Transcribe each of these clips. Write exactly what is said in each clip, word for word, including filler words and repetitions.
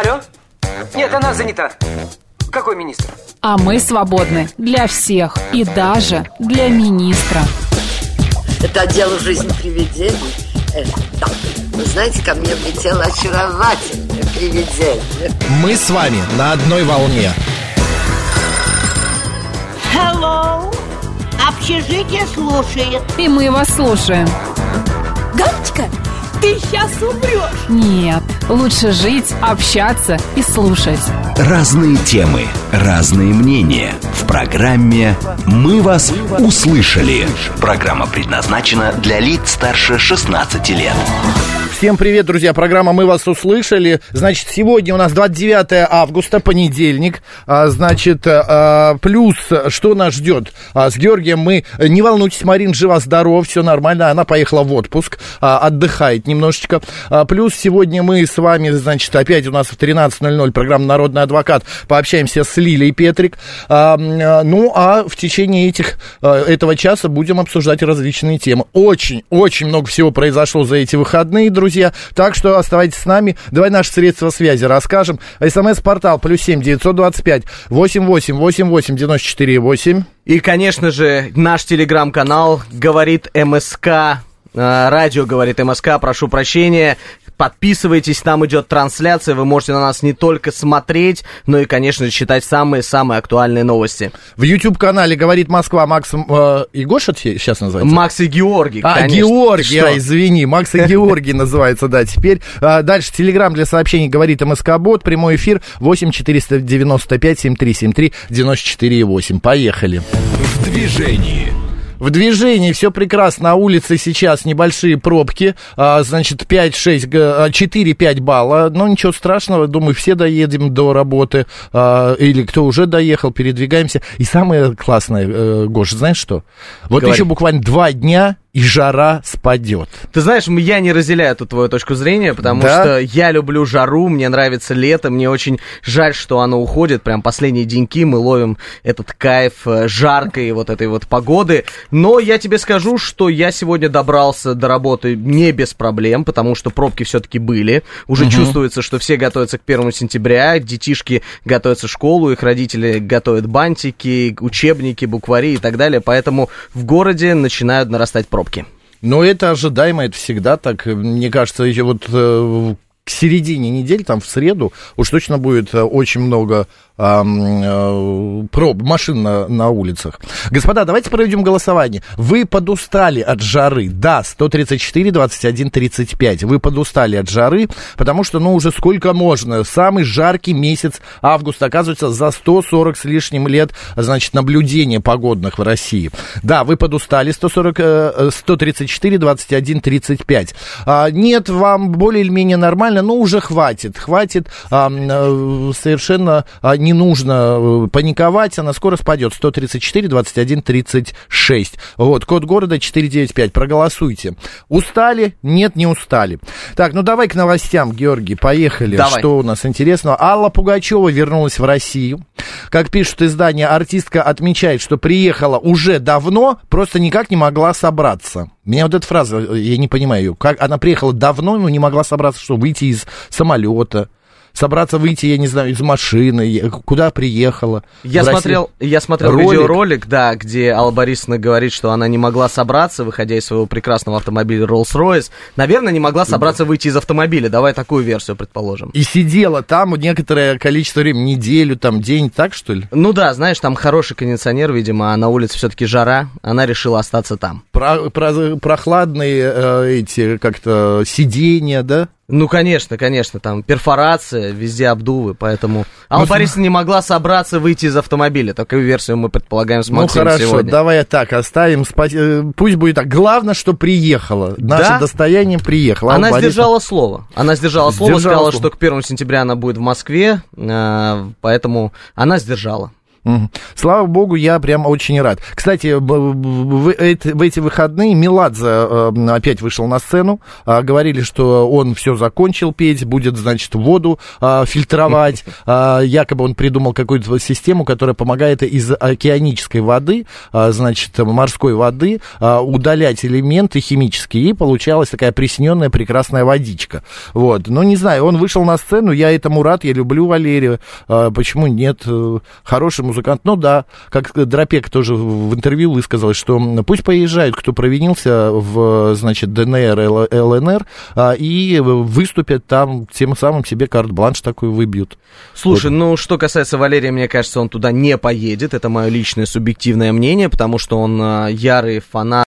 Алло? Нет, она занята. Какой министр? А мы свободны для всех и даже для министра. Это отдел «Жизнь привидений». Э, да. Вы знаете, ко мне влетело очаровательное привидение. Мы с вами на одной волне. Hello. Общежитие слушает. И мы вас слушаем. Галочка, ты сейчас умрешь. Нет, лучше жить, общаться и слушать. Разные темы, разные мнения. В программе «Мы вас услышали». Программа предназначена для лиц старше шестнадцати лет. Всем привет, друзья, программа «Мы вас услышали». Значит, сегодня у нас двадцать девятое августа, понедельник. а, Значит, а, плюс, что нас ждет? а, С Георгием мы, не волнуйтесь, Марин жива-здорова, все нормально. Она поехала в отпуск, а, отдыхает немножечко. а, Плюс сегодня мы с вами, значит, опять у нас в тринадцать ноль ноль программа «Народный адвокат». Пообщаемся с Лилией Петрик. а, Ну, а в течение этих, этого часа будем обсуждать различные темы. Очень-очень много всего произошло за эти выходные, друзья. Так что оставайтесь с нами. Давай наши средства связи расскажем. СМС-портал плюс семь девятьсот двадцать пять восемьдесят восемь восемьдесят восемь девяносто четыре восемь. И, конечно же, наш телеграм-канал «Говорит МСК». Радио «Говорит МСК», прошу прощения. Подписывайтесь, там идет трансляция. Вы можете на нас не только смотреть, но и, конечно же, читать самые-самые актуальные новости. В YouTube-канале «Говорит Москва» Макс э, и Гоша сейчас называется? Макс и Георгий, А, конечно. Георгий, а, извини, Макс и Георгий называется, да, теперь. А, дальше, телеграм для сообщений «Говорит МСК-бот», прямой эфир восемь четыреста девяносто пять семьдесят три семьдесят три девяносто четыре восемь. Поехали. В движении. В движении все прекрасно. На улице сейчас небольшие пробки. А, значит, пять-шесть, четыре-пять балла. Но ничего страшного. Думаю, все доедем до работы. А, или кто уже доехал, передвигаемся. И самое классное, э, Гоша, знаешь что? Вот Говори. Еще буквально два дня, и жара спадет. Ты знаешь, я не разделяю эту твою точку зрения, потому Да? что я люблю жару, мне нравится лето, мне очень жаль, что оно уходит. Прям последние деньки мы ловим этот кайф жаркой вот этой вот погоды. Но я тебе скажу, что я сегодня добрался до работы не без проблем, потому что пробки все-таки были. Уже Угу. чувствуется, что все готовятся к первому сентября, детишки готовятся в школу, их родители готовят бантики, учебники, буквари и так далее. Поэтому в городе начинают нарастать пробки. Но это ожидаемо, это всегда так. Мне кажется, еще вот э, к середине недели, там в среду, уж точно будет э, очень много э, э, проб, машин на, на улицах. Господа, давайте проведем голосование. Вы подустали от жары? Да, сто тридцать четыре двадцать один тридцать пять. Вы подустали от жары, потому что, ну, уже сколько можно. Самый жаркий месяц августа, оказывается, за сто сорок с лишним лет, значит, наблюдений погодных в России. Да, вы подустали, сто сорок, сто тридцать четыре двадцать один тридцать пять. А, нет, вам более или менее нормально, но уже хватит. Хватит, а, а, совершенно а, не нужно паниковать, она скоро спадет. сто тридцать четыре двадцать один тридцать шесть. Вот, код города четыре девять пять. Проголосуйте. Устали? Нет, не устали. Так, ну давай к новостям, Георгий, поехали. Давай. Что у нас интересного? Алла Пугачева вернулась в Россию. Как пишет издание, артистка отмечает, что приехала уже давно, просто никак не могла собраться. Меня вот эта фраза, я не понимаю ее. Как она приехала давно, но не могла собраться, что выйти из самолета, собраться выйти, я не знаю, из машины, куда приехала. Я смотрел, я смотрел Ролик. видеоролик, да, где Алла Борисовна говорит, что она не могла собраться, выходя из своего прекрасного автомобиля Rolls-Royce. Наверное, не могла собраться выйти из автомобиля. Давай такую версию предположим. И сидела там некоторое количество времени, неделю, там, день, так что ли? Ну да, знаешь, там хороший кондиционер, видимо, а на улице все-таки жара. Она решила остаться там. Про, про, прохладные э, эти, как-то, сиденья, да? Ну, конечно, конечно, там перфорация, везде обдувы, поэтому... Алла Ну, Борисовна не могла собраться выйти из автомобиля. Такую версию мы предполагаем с Ну, Максимом хорошо, сегодня. давай так оставим, спа- э, пусть будет так. Главное, что приехала. Наше Да? достояние приехало. Она Алла Борисовна- сдержала слово. Она сдержала слово, Сдержала сказала, слово. что к первому сентября она будет в Москве, э, поэтому она сдержала. Слава богу, я прям очень рад. Кстати, в эти выходные Меладзе опять вышел на сцену. Говорили, что он все закончил петь, будет, значит, воду фильтровать. Якобы он придумал какую-то систему, которая помогает из океанической воды, значит, морской воды, удалять элементы химические. И получалась такая присненная прекрасная водичка. Вот. Но не знаю, он вышел на сцену, я этому рад, я люблю Валерия. Почему нет? Хороший музыкант. Ну да, как Дропек тоже в интервью высказал, что пусть поезжают, кто провинился в, значит, ДНР, ЛНР, и выступят там, тем самым себе карт-бланш такой выбьют. Слушай, вот. Ну, что касается Валерия, мне кажется, он туда не поедет, это мое личное субъективное мнение, потому что он ярый фанат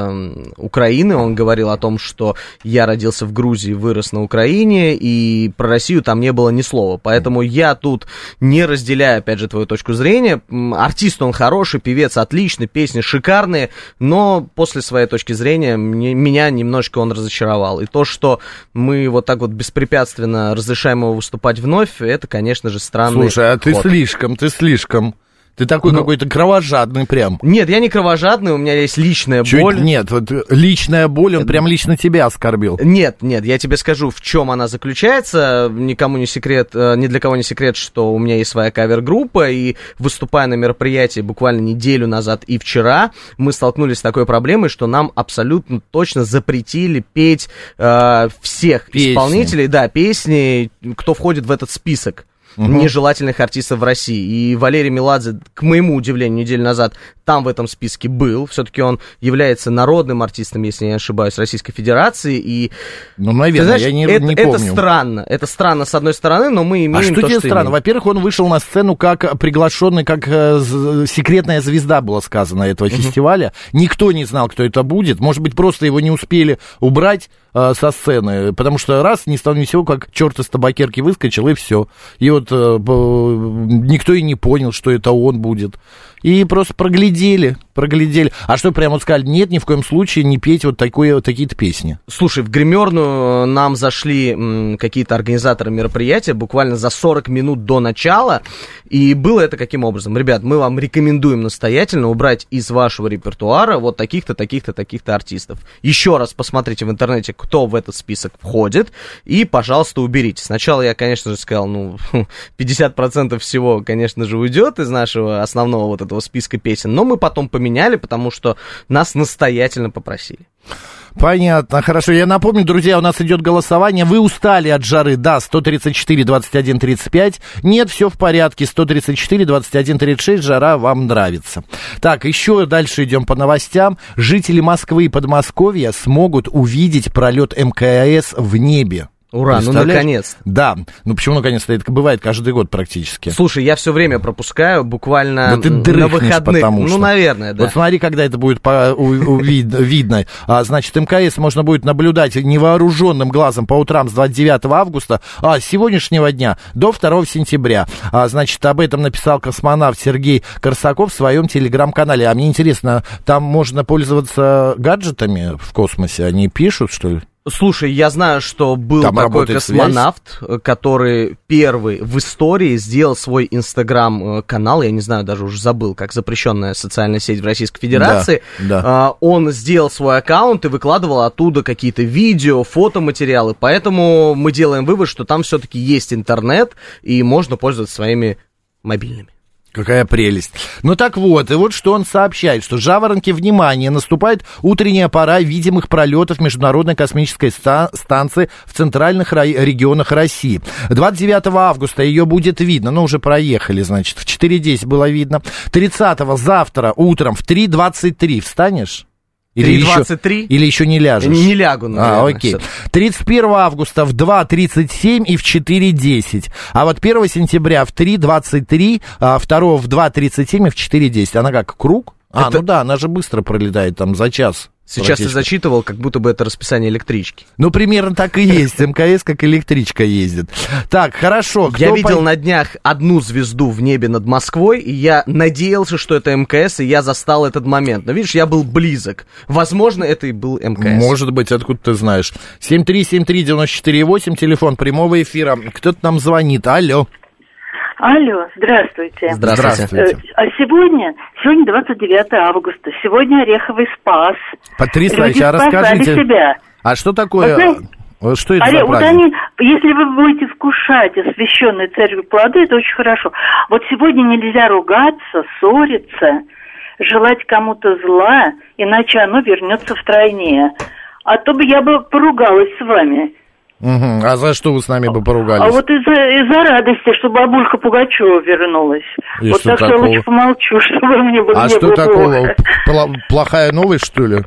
Украины, он говорил о том, что я родился в Грузии, вырос на Украине, и про Россию там не было ни слова, поэтому я тут не разделяю, опять же, твою точку зрения. Артист он хороший, певец отличный, песни шикарные, но после своей точки зрения мне, меня немножечко он разочаровал, и то, что мы вот так вот беспрепятственно разрешаем ему выступать вновь, это, конечно же, странный Слушай, а ты ход. слишком, ты слишком... Ты такой ну, какой-то кровожадный прям. Нет, я не кровожадный, у меня есть личная Чуть боль. Нет, вот личная боль, он прям лично тебя оскорбил. Нет, нет, я тебе скажу, в чем она заключается. Никому не секрет, ни для кого не секрет, что у меня есть своя кавер-группа, и выступая на мероприятии буквально неделю назад и вчера, мы столкнулись с такой проблемой, что нам абсолютно точно запретили петь э, всех песни. исполнителей, да, песни, кто входит в этот список. Угу. Нежелательных артистов в России. И Валерий Меладзе, к моему удивлению, неделю назад там в этом списке был. Все-таки он является народным артистом, если я не ошибаюсь, Российской Федерации. И, ну, наверное, знаешь, я не, это, не это помню. странно. Это странно, с одной стороны, но мы имеем а что то, тебе что странно? имеем. Во-первых, он вышел на сцену как приглашенный, как э, секретная звезда, было сказано, этого угу. фестиваля. Никто не знал, кто это будет. Может быть, просто его не успели убрать э, со сцены, потому что раз, ни с того ни с сего, как черт из табакерки выскочил, и все. И вот э, никто и не понял, что это он будет. И просто проглядели, проглядели. А что, прямо вот сказали, нет, ни в коем случае не петь вот, такое, вот такие-то песни. Слушай, в гримерную нам зашли м, какие-то организаторы мероприятия буквально за сорок минут до начала. И было это каким образом? Ребят, мы вам рекомендуем настоятельно убрать из вашего репертуара вот таких-то, таких-то, таких-то артистов. Еще раз посмотрите в интернете, кто в этот список входит, и, пожалуйста, уберите. Сначала я, конечно же, сказал, ну, пятьдесят процентов всего, конечно же, уйдет из нашего основного вот этого списка песен, но мы потом поменяли, потому что нас настоятельно попросили. Понятно, хорошо. Я напомню, друзья, у нас идет голосование. Вы устали от жары? Да, сто тридцать четыре двадцать один тридцать пять. Нет, все в порядке. сто тридцать четыре двадцать один тридцать шесть. Жара вам нравится. Так, еще дальше идем по новостям. Жители Москвы и Подмосковья смогут увидеть пролет эм ка эс в небе. Ура, ну наконец-то. Да, ну почему наконец-то? Это бывает каждый год практически. Слушай, я все время пропускаю, буквально да ты на выходных. Потому что. Ну, наверное, да. Вот смотри, когда это будет по, у, у, вид, видно. А, значит, эм ка эс можно будет наблюдать невооруженным глазом по утрам с двадцать девятого августа а, с сегодняшнего дня до второго сентября. А, значит, об этом написал космонавт Сергей Корсаков в своем телеграм-канале. А мне интересно, там можно пользоваться гаджетами в космосе? Они пишут, что ли? Слушай, я знаю, что был Там такой космонавт, связь? который первый в истории сделал свой инстаграм-канал, я не знаю, даже уже забыл, как запрещенная социальная сеть в Российской Федерации. Да, да. Он сделал свой аккаунт и выкладывал оттуда какие-то видео, фотоматериалы, поэтому мы делаем вывод, что там все-таки есть интернет и можно пользоваться своими мобильными. Какая прелесть. Ну так вот, и вот что он сообщает, что жаворонки, внимание, наступает утренняя пора видимых пролетов Международной космической ста- станции в центральных ра- регионах России. двадцать девятого августа ее будет видно, ну уже проехали, значит, в четыре десять было видно. тридцатого завтра утром в три двадцать три встанешь? Или три двадцать три? Еще, или еще не ляжешь? Не лягу, наверное. А, окей. тридцать первого августа в два тридцать семь и в четыре десять. А вот первого сентября в три двадцать три, а второго в два тридцать семь и в четыре десять. Она как, круг? А, это... ну да, она же быстро пролетает там за час. Сейчас ты зачитывал, как будто бы это расписание электрички. Ну, примерно так и есть. эм ка эс как электричка ездит. Так, хорошо. Кто я видел по... на днях одну звезду в небе над Москвой, и я надеялся, что это эм ка эс, и я застал этот момент. Но видишь, я был близок. Возможно, это и был эм ка эс. Может быть, откуда ты знаешь. семь три семь три девять четыре восемь, телефон прямого эфира. Кто-то нам звонит. Алло. Алло, здравствуйте. Здравствуйте. А сегодня, сегодня двадцать девятое августа, сегодня Ореховый Спас. Потрясающе, Люди а расскажите, себя. А что такое, Вы что это Оре... за вот праздник? они, если вы будете вкушать освященные церковью плоды, это очень хорошо. Вот сегодня нельзя ругаться, ссориться, желать кому-то зла, иначе оно вернется втройне. А то бы я бы поругалась с вами. Угу. А за что вы с нами бы поругались? А вот из-за, из-за радости, что бабулька Пугачева вернулась. И вот что так такого? что лучше помолчу, чтобы мне было А не что было такого? плохо. Пла- плохая новость, что ли?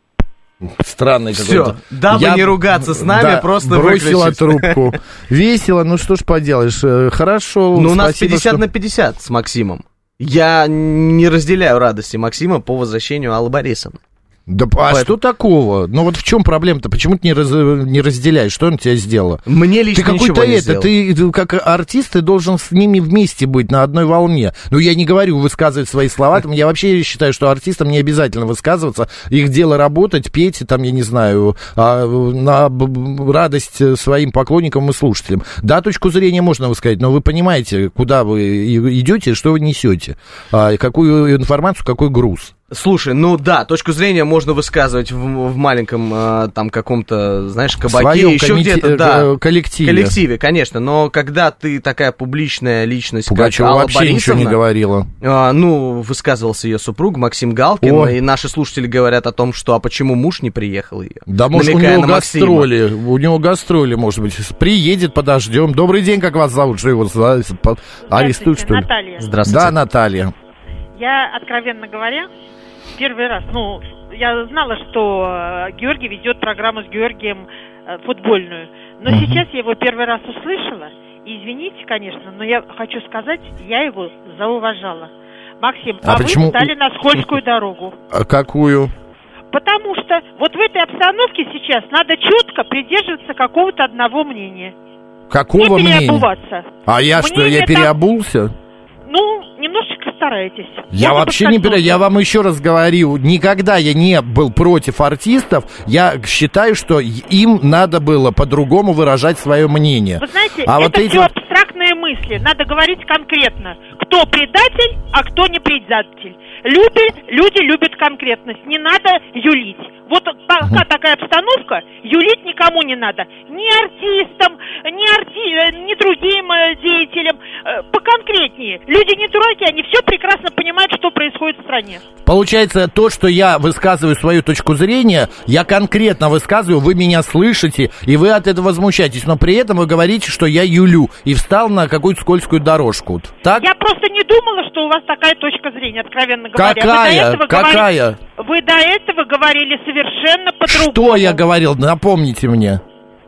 Странный Всё, какой-то. дабы Я... не ругаться с нами, да, просто бросила выключить. трубку. Весело, ну что ж поделаешь. э, Хорошо, Ну, у нас спасибо, пятьдесят что- на пятьдесят с Максимом. Я не разделяю радости Максима по возвращению Аллы Борисовны. Да а Поэтому- что такого? Ну вот в чем проблема-то? Почему ты не, раз... не разделяешь? Что он тебе сделала? Мне лично Ты какой-то ничего не это, сделал. ты, ты как артист, ты должен с ними вместе быть на одной волне. Ну, я не говорю высказывать свои слова, там, я вообще считаю, что артистам не обязательно высказываться, их дело работать, петь, там, я не знаю, а, на б- б- радость своим поклонникам и слушателям. Да, точку зрения можно высказать, но вы понимаете, куда вы и- идете, что вы несете, а, какую информацию, какой груз. Слушай, ну да, точку зрения можно высказывать в, в маленьком э, там каком-то, знаешь, кабаке, своем еще комите- где-то, да, э, коллективе. коллективе, конечно, но когда ты такая публичная личность, Пугачева как Алла вообще Борисовна, ничего не говорила. а, ну, высказывался ее супруг Максим Галкин, О. и наши слушатели говорят о том, что а почему муж не приехал ее? Да, может, у него гастроли, у него гастроли, может быть. Приедет, подождем. Добрый день, как вас зовут? Что его за- по- арестуют, что ли? Наталья. Здравствуйте. Да, Наталья. Я, откровенно говоря, первый раз, ну, я знала, что э, Георгий ведет программу с Георгием э, футбольную, но Мгм. сейчас я его первый раз услышала, и извините, конечно, но я хочу сказать, я его зауважала. Максим, А а, почему- вы стали на скользкую дорогу. А какую? Потому что вот в этой обстановке сейчас надо четко придерживаться какого-то одного мнения. Какого не мнения? переобуваться. А я что, Мнение я там- переобулся? Ну, немножечко старайтесь. Я Можно вообще не пере... подскользнуться. Я вам еще раз говорю, никогда я не был против артистов. Я считаю, что им надо было по-другому выражать свое мнение. Вы знаете, а это вот эти все вот- абстрактные мысли. Надо говорить конкретно. Кто предатель, а кто не предатель. Люди, люди любят конкретность. Не надо юлить. Вот пока такая обстановка, юлить никому не надо. Ни артистам, ни, арти... ни другим э, деятелям. Э, поконкретнее. Люди не дураки, они все прекрасно понимают, что происходит в стране. Получается, то, что я высказываю свою точку зрения, я конкретно высказываю, вы меня слышите, и вы от этого возмущаетесь, но при этом вы говорите, что я юлю, и встал на какую-то скользкую дорожку. Так? Я просто не думала, что у вас такая точка зрения, откровенно говоря. Вы до Какая? этого Какая? говори- Вы до этого говорили совершенно по-другому. Что я говорил? Напомните мне.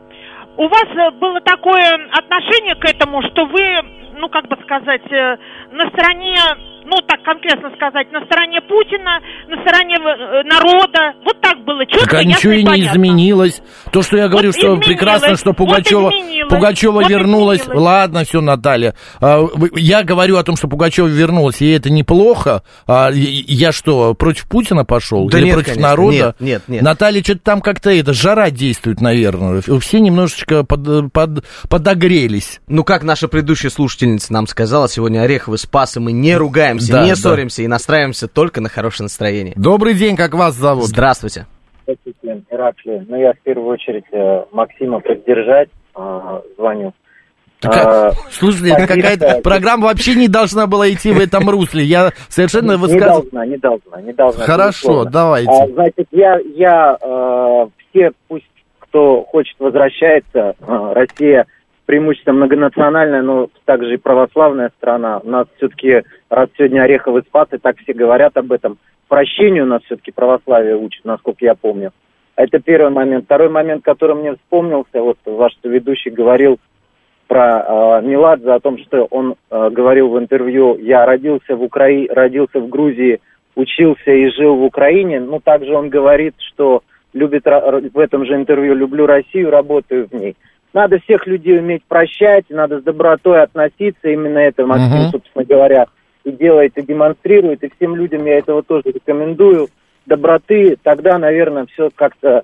У вас э, было такое отношение к этому, что вы, ну, как бы сказать, э, на стороне, ну, так конкретно сказать, на стороне Путина, на стороне э, народа. Вот так было четко, Так а ясно ничего и не понятно. изменилось. То, что я говорю, Вот что изменилось, прекрасно, что вот Пугачева, изменилось, Пугачева вот вернулась. изменилось. Ладно, все, Наталья. А, вы- Я говорю о том, что Пугачева вернулась, и это неплохо. А, и- и Я что, против Путина пошел? Да Или нет, против конечно, народа? нет, нет, нет. Наталья, что-то там как-то это, жара действует, наверное. Все немножечко под- под- подогрелись. Ну, как наша предыдущая слушательница нам сказала, сегодня Ореховый Спас, и мы не ругаемся, Да, не да. ссоримся и настраиваемся только на хорошее настроение. Добрый день, как вас зовут? Здравствуйте. Здравствуйте, Ираклий. Ну, я в первую очередь э, Максима поддержать э, звоню. Такая- А, Слушайте, это позиция- какая-то программа вообще не должна была идти в этом русле. Я совершенно Не высказываю. должна, не должна, не должна. Хорошо, безусловно. давайте. А, значит, я, я э, все, пусть кто хочет, возвращается. Э, Россия преимущественно многонациональная, но также и православная страна. У нас все-таки, раз сегодня Ореховый Спас, и так все говорят об этом, прощению нас все-таки православие учит, насколько я помню. Это первый момент. Второй момент, который мне вспомнился, вот ваш ведущий говорил про э, Меладзе, о том, что он э, говорил в интервью: я родился в Украине, родился в Грузии, учился и жил в Украине. Ну, также он говорит, что любит ра- в этом же интервью: люблю Россию, работаю в ней. Надо всех людей уметь прощать, надо с добротой относиться. Именно это Максим, Мгм. собственно говоря, и делает, и демонстрирует. И всем людям я этого тоже рекомендую. Доброты, тогда, наверное, все как-то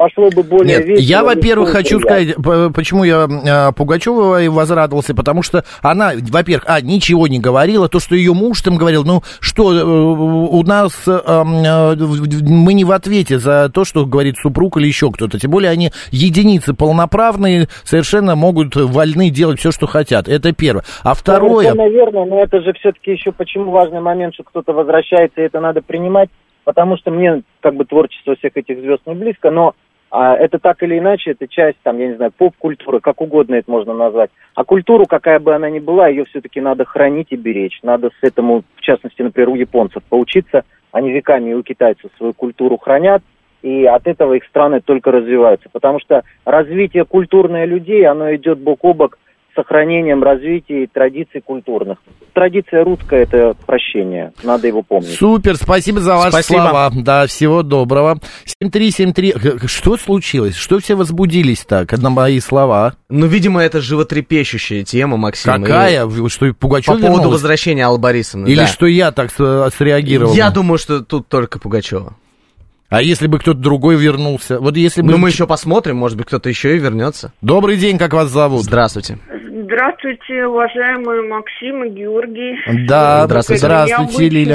пошло бы более Нет, весело. я, во-первых, хочу приятно. сказать, почему я э, Пугачевой возрадовался, потому что она, во-первых, а, ничего не говорила, то, что ее муж там говорил, ну, что, э, у нас, э, э, мы не в ответе за то, что говорит супруг или еще кто-то, тем более они единицы полноправные, совершенно могут, вольны делать все, что хотят, это первое. А второе... Наверное, но это же все-таки еще почему важный момент, что кто-то возвращается, и это надо принимать, потому что мне, как бы, творчество всех этих звезд не близко, но а, это так или иначе, это часть, там, я не знаю, поп-культуры, как угодно это можно назвать. А культуру, какая бы она ни была, ее все-таки надо хранить и беречь. Надо с этому, в частности, например, у японцев поучиться. Они веками и у китайцев свою культуру хранят, и от этого их страны только развиваются. Потому что развитие культурное людей, оно идет бок о бок с сохранением развития традиций культурных. Традиция русская – это прощение, надо его помнить. Супер, спасибо за ваши Спасибо. слова. Да, всего доброго. семь три семь три. Что случилось? Что все возбудились так на мои слова? Ну, видимо, это животрепещущая тема, Максим. Какая? И... Что Пугачев По поводу вернулась? возвращения Аллы Борисовны. Или да. что я так с- среагировал? Я думаю, что тут только Пугачева. А если бы кто-то другой вернулся? Вот если бы... Ну, мы еще посмотрим, может быть, кто-то еще и вернется. Добрый день, как вас зовут? Здравствуйте. Здравствуйте, уважаемые Максим и Георгий. Да, здравствуйте. Здравствуйте, Лиля.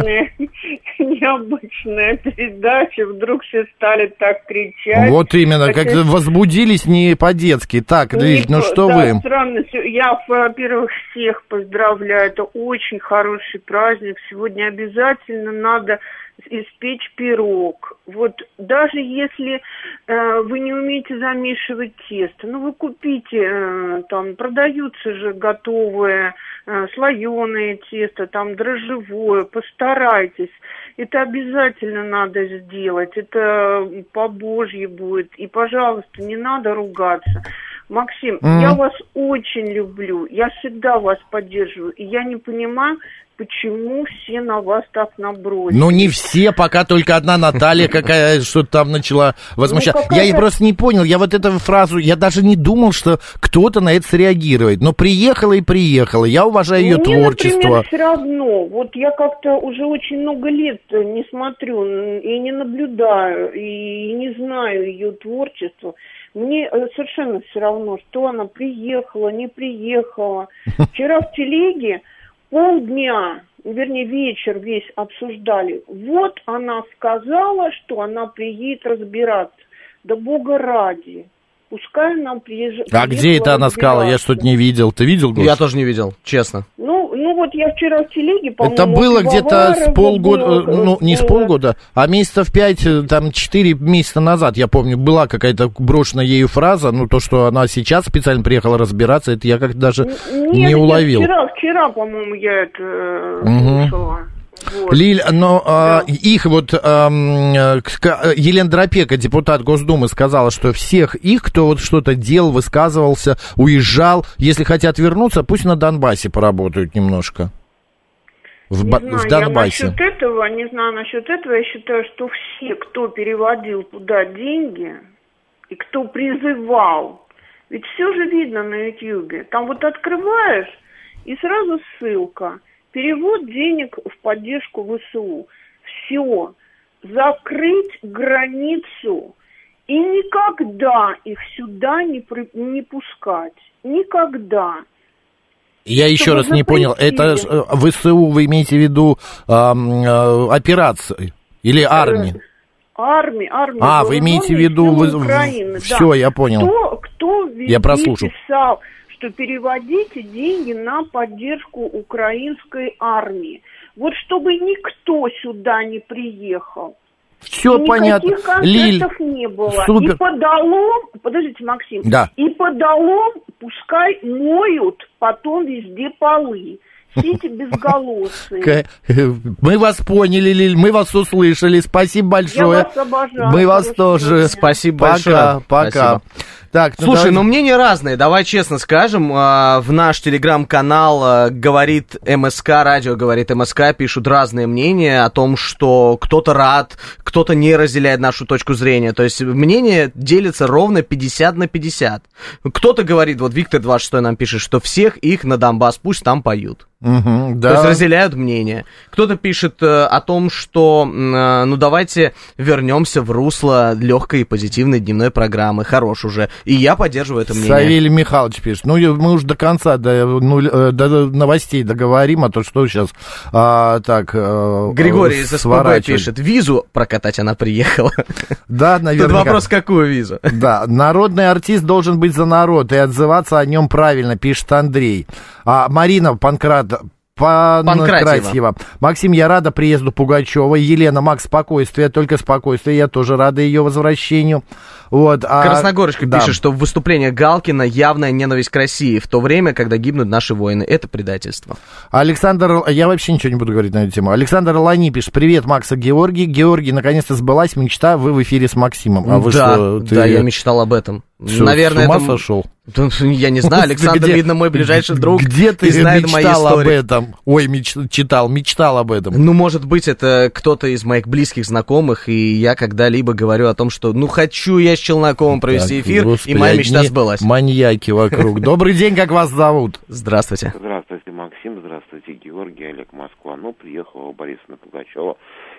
Необычная передача, вдруг все стали так кричать. Вот именно, Хотя... как возбудились не по-детски. Так, Лиль, ну что да, вы? Странно. Я, во-первых, всех поздравляю. Это очень хороший праздник. Сегодня обязательно надо испечь пирог. Вот даже если э, вы не умеете замешивать тесто, ну вы купите, э, там продаются же готовые э, слоеное тесто, там дрожжевое, постарайтесь. Это обязательно надо сделать, это по-божьи будет. И, пожалуйста, не надо ругаться. Максим, mm. я вас очень люблю, я всегда вас поддерживаю, и я не понимаю, почему все на вас так набросились. Ну, не все, пока только одна Наталья какая что-то там начала возмущаться. Ну, я и просто не понял, я вот эту фразу, я даже не думал, что кто-то на это среагирует. Но приехала и приехала, я уважаю ее Мне, творчество. Например, все равно, вот я как-то уже очень много лет не смотрю и не наблюдаю, и не знаю ее творчество. Мне совершенно все равно, что она приехала, не приехала. Вчера в телеге полдня, вернее, вечер весь обсуждали. Вот она сказала, что она приедет разбираться. Да бога ради. Пускай нам приезжает. А где это она сказала? Я что-то не видел. Ты видел, Гош? Я тоже не видел, честно. Ну, ну вот я вчера в телеге, по-моему... Это было где-то с полгода, было, ну, не с было. полгода, а месяцев пять, там, четыре месяца назад, я помню, была какая-то брошенная ею фраза, ну, то, что она сейчас специально приехала разбираться, это я как-то даже Нет, не уловил. Вчера, вчера, по-моему, я это Угу. слушала. Вот. Лиль, но Да. э, их вот э, э, Елена Дропека, депутат Госдумы, сказала, что всех их, кто вот что-то делал, высказывался, уезжал, если хотят вернуться, пусть на Донбассе поработают немножко. В, Не ба- знаю, в Донбассе. я насчет этого, не знаю насчет этого, я считаю, что все, кто переводил туда деньги и кто призывал, ведь все же видно на Ютьюбе, там вот открываешь и сразу ссылка. Перевод денег в поддержку ВСУ. Все. Закрыть границу и никогда их сюда не, при, не пускать. Никогда. Я еще Чтобы раз не понял, это э, ВСУ вы имеете в виду э, э, операции или армии? Армия, армия. А, вы имеете в виду... Вы... Украины, Все, да. я понял. Кто, кто везде Я прослушал. писал, что переводите деньги на поддержку украинской армии. Вот чтобы никто сюда не приехал. Все понятно. Никаких Лиль, концертов не было. супер. И подолом, подождите, Максим, Да. и подолом пускай моют потом везде полы. Все эти безголосые. Мы вас поняли, Лиль, мы вас услышали. Спасибо большое. Я вас обожаю. Мы вас тоже. Спасибо пока, большое. Пока. Спасибо. Так, ну Слушай, давай... ну мнения разные, давай честно скажем. В наш телеграм-канал говорит МСК, радио говорит МСК, пишут разные мнения о том, что кто-то рад, кто-то не разделяет нашу точку зрения. То есть мнение делится ровно пятьдесят на пятьдесят. Кто-то говорит, вот Виктор двадцать шесть нам пишет, что всех их на Донбасс пусть там поют. Угу, да. То есть разделяют мнение. Кто-то пишет э, о том, что э, ну давайте вернемся в русло легкой и позитивной дневной программы. Хорош уже. И я поддерживаю это мнение. Савелий Михайлович пишет. Ну, мы уже до конца, до, ну, до новостей договорим, а то что сейчас а, так... А, Григорий из СПБ пишет. Визу прокатать она приехала. Да, наверное. Тут вопрос, какую визу? Да, народный артист должен быть за народ и отзываться о нем правильно, пишет Андрей. А Марина Панкрат... Панкратьева. Максим, я рада приезду Пугачева. Елена, Макс, спокойствие, только спокойствие. Я тоже рада ее возвращению. Вот, а... Красногорочка да. пишет, что в выступлении Галкина явная ненависть к России в то время, когда гибнут наши воины. Это предательство. Александр, я вообще ничего не буду говорить на эту тему. Александр Лани пишет, привет, Макс и Георгий. Георгий, наконец-то сбылась мечта, вы в эфире с Максимом. А вы да, что, ты... да, я мечтал об этом. Что, наверное, с ума это... сошел? Я не знаю, Александр, где, видно, мой ближайший друг. Где ты знает мечтал мои об этом? Ой, меч... читал, мечтал об этом. Ну, может быть, это кто-то из моих близких знакомых, и я когда-либо говорю о том, что, ну, хочу я с Челноковым провести так, эфир, Господи, и моя мечта сбылась. Маньяки вокруг. Добрый день, как вас зовут? Здравствуйте. Здравствуйте, Максим, здравствуйте, Георгий, Олег, Москва. Ну, приехала Борисовна Пугачева,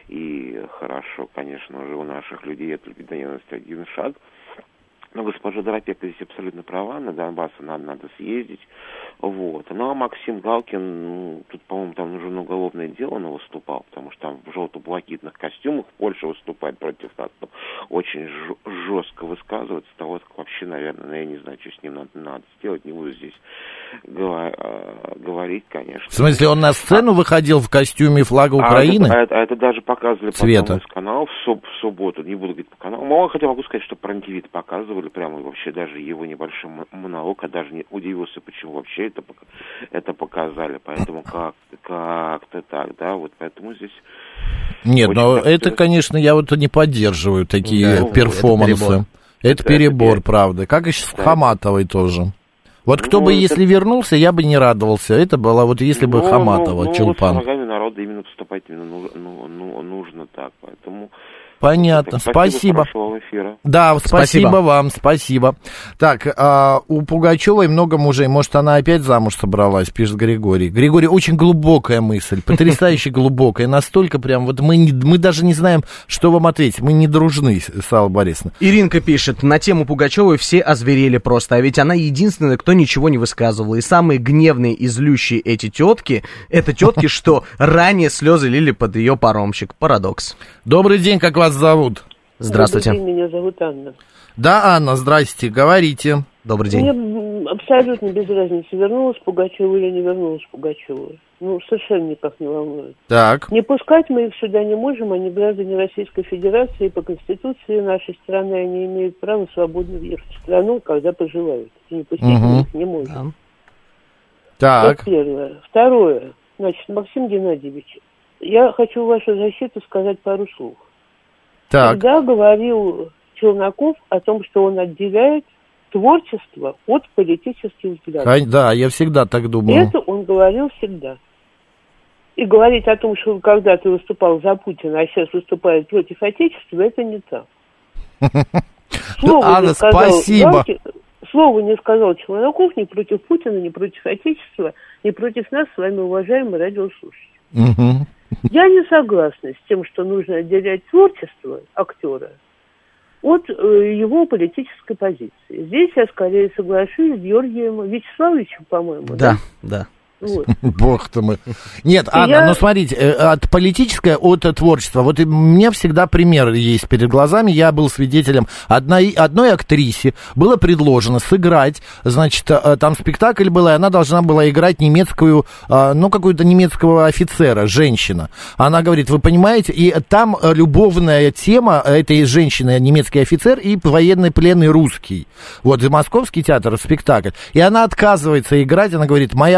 и хорошо, конечно, уже у наших людей это ненависть один шаг. Но госпожа Доропека здесь абсолютно права, на Донбасс надо, надо съездить. Вот. Ну, а Максим Галкин, ну, тут, по-моему, там уже на уголовное дело он выступал, потому что там в желто-блакитных костюмах в Польше выступает против нас. Очень ж- жестко высказывается, того, как вообще, наверное, я не знаю, что с ним надо, надо сделать, не буду здесь говор- говорить, конечно. В смысле, он на сцену выходил в костюме флага Украины? А это, а это даже показывали Цвета. по одному из каналов в, суб- в субботу, не буду говорить по каналу. Ну, хотя могу сказать, что про эн ти ви показывали, прямо вообще даже его небольшой монолог, а даже не удивился, почему вообще это, это показали. Поэтому как, как-то так, да, вот поэтому здесь... Нет, но это, конечно, я вот не поддерживаю такие да, перформансы. Это перебор, это перебор это... правда. Как и с да. Хаматовой тоже. Вот кто ну, бы, это... если вернулся, я бы не радовался. Это было вот если бы ну, Хаматова, ну, Чулпан. Ну, с врагами народа именно поступать именно ну, ну, нужно так, поэтому... Понятно, спасибо. Спасибо. Да, спасибо, спасибо вам, спасибо. Так, а, у Пугачевой много мужей. Может, она опять замуж собралась, пишет Григорий. Григорий, очень глубокая мысль, потрясающе глубокая. Настолько прям, вот мы, не, мы даже не знаем, что вам ответить. Мы не дружны, Алла Борисовна. Иринка пишет, на тему Пугачевой все озверели просто, а ведь она единственная, кто ничего не высказывала. И самые гневные и злющие эти тетки, это тетки, что ранее слезы лили под ее паромщик. Парадокс. Добрый день, как вас зовут? Здравствуйте. Добрый день, меня зовут Анна. Да, Анна, здрасте, говорите. Добрый день. Мне абсолютно без разницы, вернулась Пугачева или не вернулась Пугачева. Ну, совершенно никак не волнует. Так. Не пускать мы их сюда не можем, они граждане Российской Федерации, по Конституции нашей страны они имеют право свободно въехать в страну, когда пожелают. И не пустить угу. мы их не можем. Так. Это первое. Второе. Значит, Максим Геннадьевич, я хочу в вашу защиту сказать пару слов. Так. Когда говорил Челноков о том, что он отделяет творчество от политических взглядов. Да, я всегда так думаю. Это он говорил всегда. И говорить о том, что когда-то выступал за Путина, а сейчас выступает против Отечества, это не так. Слово Анна, не сказал спасибо. Галкин, слово не сказал Челноков ни против Путина, ни против Отечества, ни против нас, с вами, уважаемые радиослушатели. Угу. Я не согласна с тем, что нужно отделять творчество актера от э, его политической позиции. Здесь я скорее соглашусь с Георгием Вячеславовичем, по-моему. Да, да. Вот. Бог ты мой. Нет, Анна, я... ну смотрите, от политическое, от творчества. Вот у меня всегда пример есть перед глазами. Я был свидетелем одной, одной актрисе. Было предложено сыграть, значит, там спектакль был, и она должна была играть немецкую, ну, какую-то немецкого офицера, женщина. Она говорит, вы понимаете, и там любовная тема этой женщины, немецкий офицер, и военный пленный русский. Вот, и Московский театр, спектакль. И она отказывается играть, она говорит, моя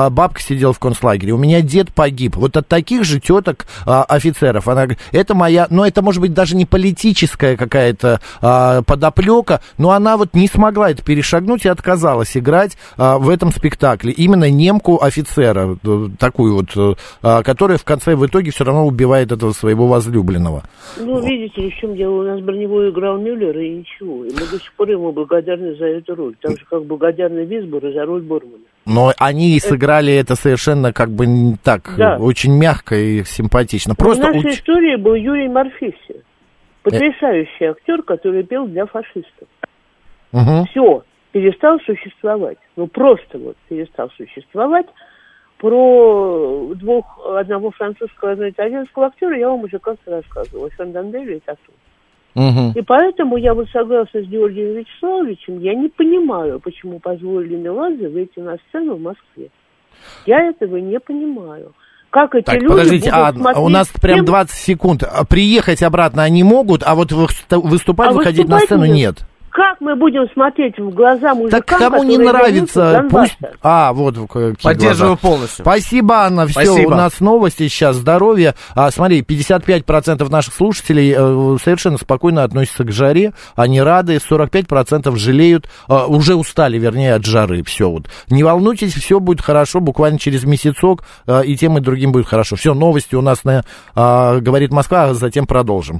а, бабка сидела в концлагере, у меня дед погиб. Вот от таких же теток а, офицеров, она говорит, это моя, ну, это может быть даже не политическая какая-то а, подоплека, но она вот не смогла это перешагнуть и отказалась играть а, в этом спектакле. Именно немку-офицера, такую вот, а, которая в конце, в итоге все равно убивает этого своего возлюбленного. Ну, видите ли, в чем дело, у нас броневой играл Мюллер и ничего, и мы до сих пор ему благодарны за эту роль, так же, как благодарны Висбору за роль Бормана. Но они сыграли это, это совершенно как бы так, да. Очень мягко и симпатично. Просто в нашей уч... истории был Юрий Морфеси, потрясающий актер, который пел для фашистов. Угу. Все, перестал существовать, ну просто вот перестал существовать. Про двух, одного французского, одного итальянского актера я вам уже как-то рассказывала, Фернанделли и Тату. Угу. И поэтому я вот согласна с Георгием Вячеславовичем, я не понимаю, почему позволили Меладзе выйти на сцену в Москве. Я этого не понимаю. Как эти так, люди подождите, будут а смотреть... у нас прям двадцать секунд. Приехать обратно они могут, а вот выступать, а выходить на сцену нет. Как мы будем смотреть в глаза мужикам, так кому не нравится, пусть... А, вот поддерживаю полностью. Спасибо, Анна. Все, Спасибо. У нас новости сейчас, здоровье. А, смотри, пятьдесят пять процентов наших слушателей э, совершенно спокойно относятся к жаре. Они рады, сорок пять процентов жалеют, э, уже устали, вернее, от жары. Все вот. Не волнуйтесь, все будет хорошо, буквально через месяцок, э, и тем и другим будет хорошо. Все, новости у нас на э, «Говорит Москва», а затем продолжим.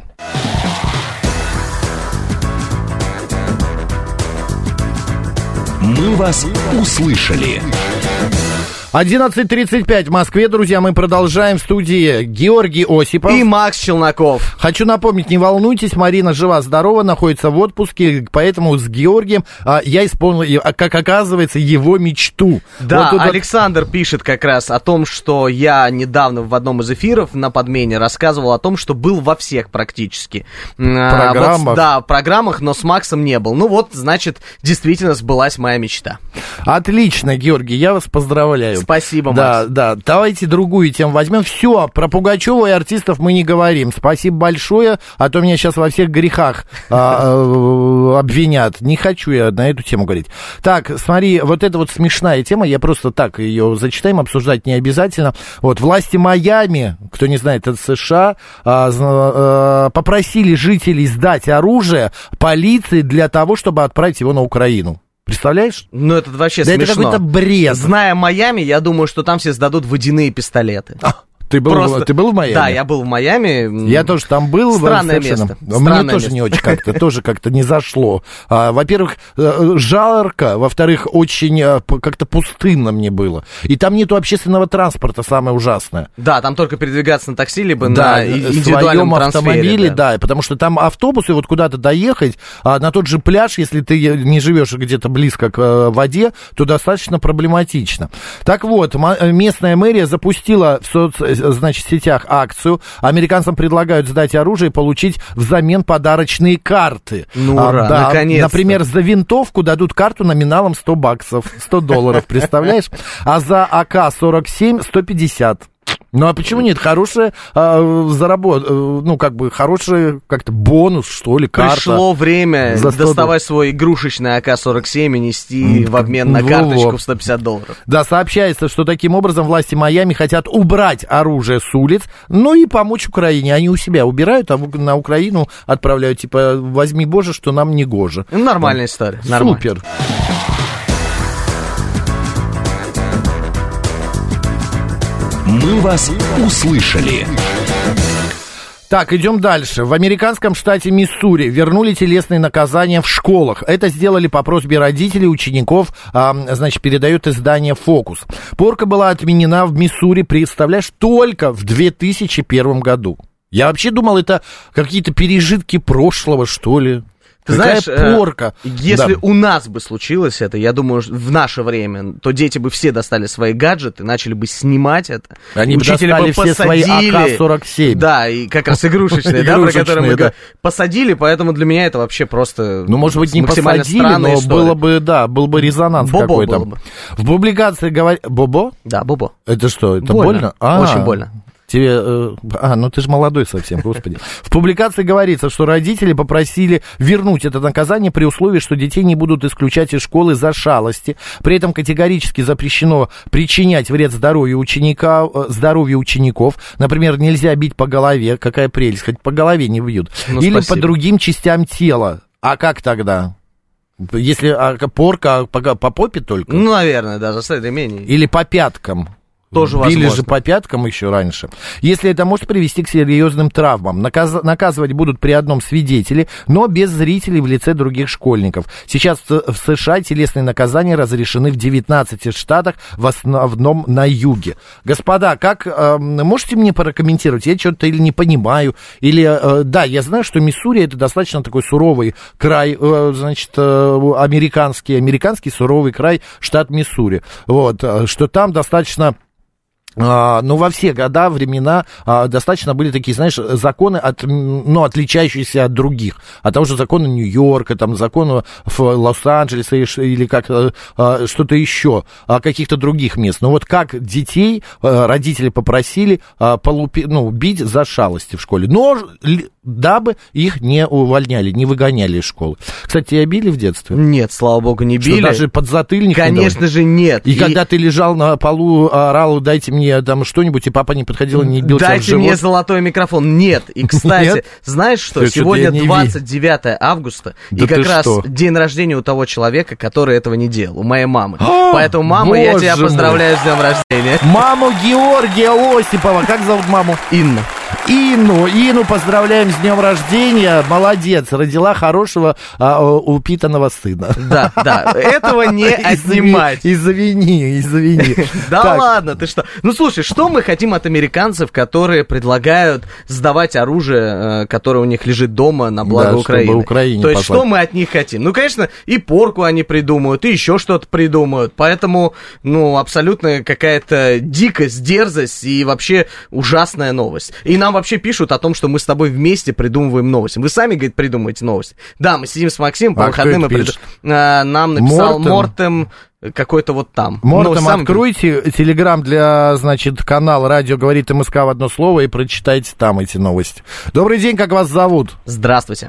Мы вас услышали. одиннадцать тридцать пять в Москве, друзья, мы продолжаем. В студии Георгий Осипов и Макс Челноков. Хочу напомнить, не волнуйтесь, Марина жива-здорова, находится в отпуске, поэтому с Георгием а, я исполнил, как оказывается, его мечту. Да, вот Александр вот... пишет как раз о том, что я недавно в одном из эфиров на подмене рассказывал о том, что был во всех практически программах. Вот, да, программах, но с Максом не был. Ну вот, значит, действительно сбылась моя мечта. Отлично, Георгий, я вас поздравляю. Спасибо, Макс. Да, да, давайте другую тему возьмем. Все, про Пугачева и артистов мы не говорим. Спасибо большое, а то меня сейчас во всех грехах а, а, обвинят. Не хочу я на эту тему говорить. Так, смотри, вот эта вот смешная тема, я просто так ее зачитаем, обсуждать не обязательно. Вот, власти Майами, кто не знает, это США, а, а, попросили жителей сдать оружие полиции для того, чтобы отправить его на Украину. Представляешь? Ну, это вообще да смешно. Это какой-то бред. Зная Майами, я думаю, что там все сдадут водяные пистолеты. А, ты, был, Просто... ты был в Майами? Да, я был в Майами. Я тоже там был. Странное место. Мне Странное тоже место. не очень как-то, тоже как-то не зашло. А, во-первых, жарко, во-вторых, очень как-то пустынно мне было. И там нету общественного транспорта, самое ужасное. Да, там только передвигаться на такси, либо да, на индивидуальном своем автомобиле, да. да, потому что там автобусы, вот куда-то доехать, а на тот же пляж, если ты не живешь где-то близко к воде, то достаточно проблематично. Так вот, местная мэрия запустила в соц... значит, в сетях акцию. Американцам предлагают сдать оружие и получить взамен подарочные карты. Ну, ура, а, да, наконец-то. Например, за винтовку дадут карту номиналом сто баксов, сто долларов, представляешь? А за а ка сорок семь сто пятьдесят. Ну, а почему нет? Хорошая э, заработка, э, ну, как бы, хороший как-то бонус, что ли, карта. Пришло время доставать свой игрушечный а ка сорок семь и нести mm, в обмен на карточку в сто пятьдесят долларов. Да, сообщается, что таким образом власти Майами хотят убрать оружие с улиц, ну и помочь Украине. Они у себя убирают, а на Украину отправляют, типа, возьми, Боже, что нам не гоже. Нормальная история. Супер. Мы вас услышали. Так, идем дальше. В американском штате Миссури вернули телесные наказания в школах. Это сделали по просьбе родителей, учеников, а, значит, передает издание «Фокус». Порка была отменена в Миссури, представляешь, только в две тысячи первом году. Я вообще думал, это какие-то пережитки прошлого, что ли. Ты Какая знаешь, порка. Если да. у нас бы случилось это, я думаю, в наше время, то дети бы все достали свои гаджеты, начали бы снимать это. Они Учители бы достали бы все посадили, свои а ка сорок семь. Да, и как раз игрушечные, да, про которые мы посадили, поэтому для меня это вообще просто ну, может быть, не посадили, но было бы, да, был бы резонанс какой-то. В публикации говорят... Бобо? Да, бобо. Это что, это больно? Очень больно. Тебе, э, а, ну ты же молодой совсем, господи. В публикации говорится, что родители попросили вернуть это наказание при условии, что детей не будут исключать из школы за шалости. При этом категорически запрещено причинять вред здоровью ученика, здоровью учеников. Например, нельзя бить по голове, какая прелесть, хоть по голове не бьют. Ну, или спасибо. По другим частям тела. А как тогда? Если а, порка по, по попе только? Ну, наверное, да, заставит менее. Или по пяткам? Тоже били возможно. же по пяткам еще раньше. Если это может привести к серьезным травмам. Наказ... Наказывать будут при одном свидетеле, но без зрителей в лице других школьников. Сейчас в США телесные наказания разрешены в девятнадцати штатах, в основном на юге. Господа, как э, можете мне прокомментировать? Я что-то или не понимаю, или... Э, да, я знаю, что Миссури это достаточно такой суровый край, э, значит, э, американский, американский суровый край, штат Миссури. Вот, э, что там достаточно... А, ну, во все года, времена а, достаточно были такие, знаешь, законы, от, ну, отличающиеся от других. От того же закона Нью-Йорка, там, закона в Лос-Анджелесе или как, а, что-то еще, а, каких-то других мест. Но вот как детей а, родители попросили а, полупи, ну, бить за шалости в школе. Но дабы их не увольняли, не выгоняли из школы. Кстати, тебя били в детстве? Нет, слава богу, не били. Что, даже подзатыльник? Конечно же, нет. И, и когда ты лежал на полу, орал, дайте мне там что-нибудь, и папа не подходил и не бил тебя в живот? Дайте мне золотой микрофон. Нет. И, кстати, Нет? знаешь что? Ты Сегодня двадцать девятое августа, да и как раз что? день рождения у того человека, который этого не делал, у моей мамы. А, Поэтому, мама, я тебя поздравляю мой. с днем рождения. Маму Георгия Осипова. Как зовут маму? Инна. Инну, Инну поздравляем с днем рождения, молодец, родила хорошего, а, упитанного сына. Да, да, этого не отнимать. Извини, извини. Да ладно, ты что? Ну слушай, что мы хотим от американцев, которые предлагают сдавать оружие, которое у них лежит дома на благо Украины? То есть что мы от них хотим? Ну, конечно, и порку они придумают, и еще что-то придумают, поэтому, ну, абсолютно какая-то дикость, дерзость и вообще ужасная новость. И нам вообще пишут о том, что мы с тобой вместе придумываем новости. Вы сами, говорит, придумываете новости. Да, мы сидим с Максимом по а выходным и прид... а, нам написал Мортем какой-то вот там. Мортем, ну, сам... откройте телеграм для, значит, канала «Радио говорит МСК» в одно слово и прочитайте там эти новости. Добрый день, как вас зовут? Здравствуйте.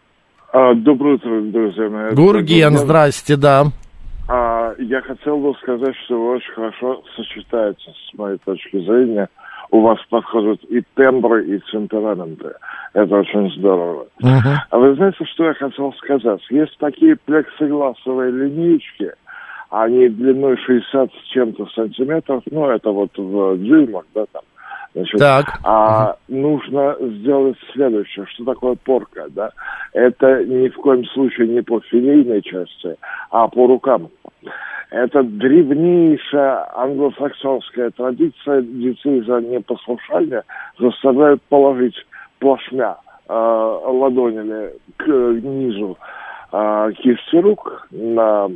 А, доброе утро, друзья мои. Гурген, здрасте, да. А, я хотел бы сказать, что вы очень хорошо сочетаетесь, с моей точки зрения. У вас подходят и тембры, и темпераменты. Это очень здорово. Uh-huh. А вы знаете, что я хотел сказать? Есть такие плексигласовые линейки, они длиной шестьдесят с чем-то сантиметров, ну, это вот в дюймах, да, там. Значит, так. А uh-huh. нужно сделать следующее. Что такое порка, да? Это ни в коем случае не по филейной части, а по рукам. Это древнейшая англосаксонская традиция. Детей за непослушание заставляют положить плашмя э, ладонями к низу э, кисти рук на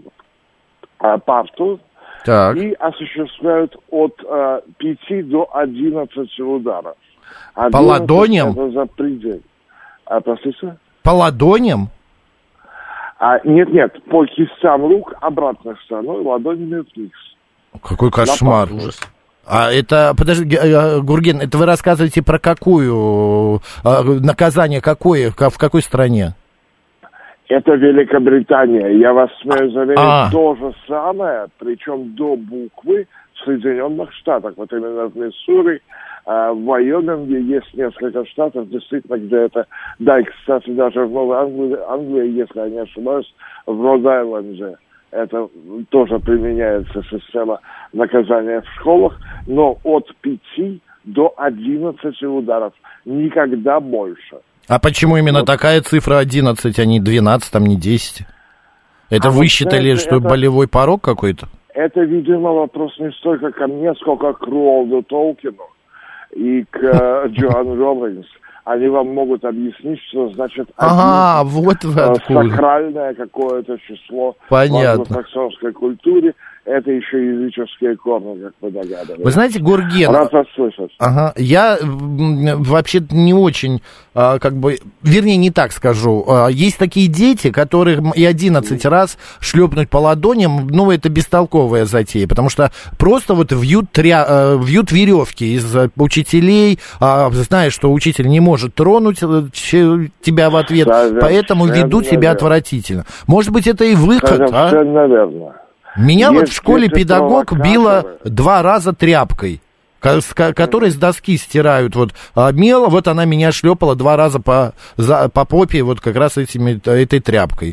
э, парту так. и осуществляют от э, пяти до одиннадцати ударов. По ладоням? Это за предель. А, простите? По ладоням? А, нет, нет, по кистям рук обратной стороной, ладонями вниз. Какой кошмар. А это, подожди, Гурген, это вы рассказываете про какую, наказание какое, в какой стране? Это Великобритания. Я вас смею заверить, а. то же самое, причем до буквы в Соединенных Штатах. Вот именно в Миссури, в Вайоминге есть несколько штатов, действительно, где это... Да, и, кстати, даже в Новой Англии, Англии, если я не ошибаюсь, в Род-Айленде это тоже применяется система наказания в школах, но от пяти до одиннадцати ударов. Никогда больше. А почему именно вот. такая цифра одиннадцать, а не двенадцать, там не десять? Это а вы вот считали, знаете, что это... болевой порог какой-то? Это, видимо, вопрос не столько ко мне, сколько к Руолду Толкину и к Джоан Робинс. Они вам могут объяснить, что значит ага, вот сакральное какое-то число Понятно. в англосаксонской культуре. это еще языческие корни, как вы догадываетесь. Вы знаете, Гурген, Рад вас слышать. Ага, я вообще не очень, а, как бы, вернее, не так скажу. А, есть такие дети, которых и одиннадцать раз шлепнуть по ладоням, ну, это бестолковая затея, потому что просто вот вьют, тря... вьют веревки из учителей, а, зная, что учитель не может тронуть тебя в ответ, Совершенно поэтому ведут себя верно. Отвратительно. Может быть, это и выход, Совершенно а? верно. Меня Есть, вот в школе педагог била два раза тряпкой, которой с доски стирают вот мело, вот она меня шлепала два раза по, за, по попе вот как раз этими, этой тряпкой.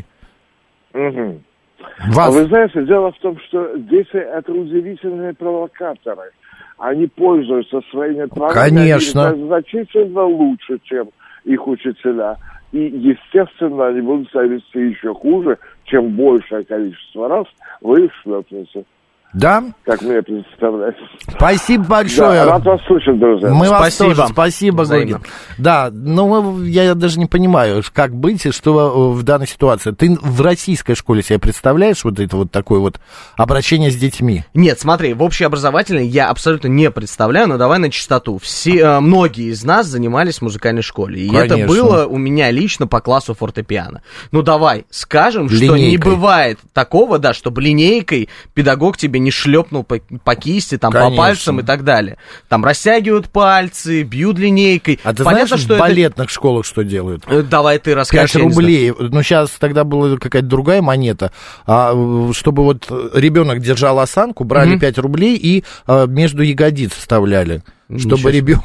Угу. Вас... Вы знаете, дело в том, что дети это удивительные провокаторы. Они пользуются своими правами. Конечно. Они значительно лучше, чем их учителя. И, естественно, они будут себя вести еще хуже, чем большее количество раз вы их шлепнете. Да? Как мне представляется. Спасибо большое. Да, рад вас слышать, друзья. Мы вас Спасибо. тоже. Спасибо, Гурген. Да, ну, я даже не понимаю, как быть и что в данной ситуации. Ты в российской школе себе представляешь вот это вот такое вот обращение с детьми? Нет, смотри, в общеобразовательной я абсолютно не представляю, но давай на чистоту. Все, э, многие из нас занимались в музыкальной школе, и Конечно. Это было у меня лично по классу фортепиано. Ну, давай скажем, линейкой. Что не бывает такого, да, чтобы линейкой педагог тебе не шлепнул по, по кисти, там, Конечно. По пальцам и так далее. Там растягивают пальцы, бьют линейкой. А ты Понятно, знаешь, что в балетных это... школах что делают? Давай ты расскажи. пять рублей. Ну, сейчас тогда была какая-то другая монета. А, чтобы вот ребенок держал осанку, брали mm-hmm. пять рублей и а, между ягодиц вставляли. Чтобы ребенок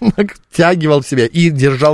тягивал себя и держал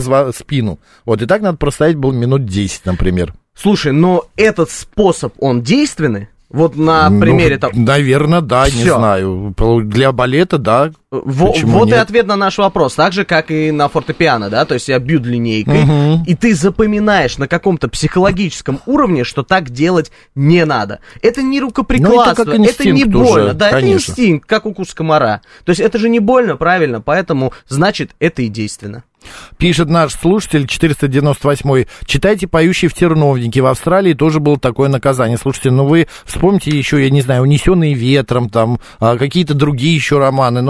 спину. Вот, и так надо простоять было минут десять, например. Слушай, но этот способ, он действенный? Вот на ну, примере там... Наверное, да, Всё. Не знаю. Для балета, да. Во, вот нет? И ответ на наш вопрос. Так же, как и на фортепиано, да, то есть я бью линейкой, угу. и ты запоминаешь на каком-то психологическом уровне, что так делать не надо. Это не рукоприкладство, это, это не больно. Уже, да, конечно. Это инстинкт, как укус комара. То есть это же не больно, правильно, поэтому, значит, это и действенно. Пишет наш слушатель четыреста девяносто восемь. Читайте «Поющий в терновнике». В Австралии тоже было такое наказание. Слушайте, ну вы вспомните еще, я не знаю, «Унесенные ветром», там, какие-то другие еще романы,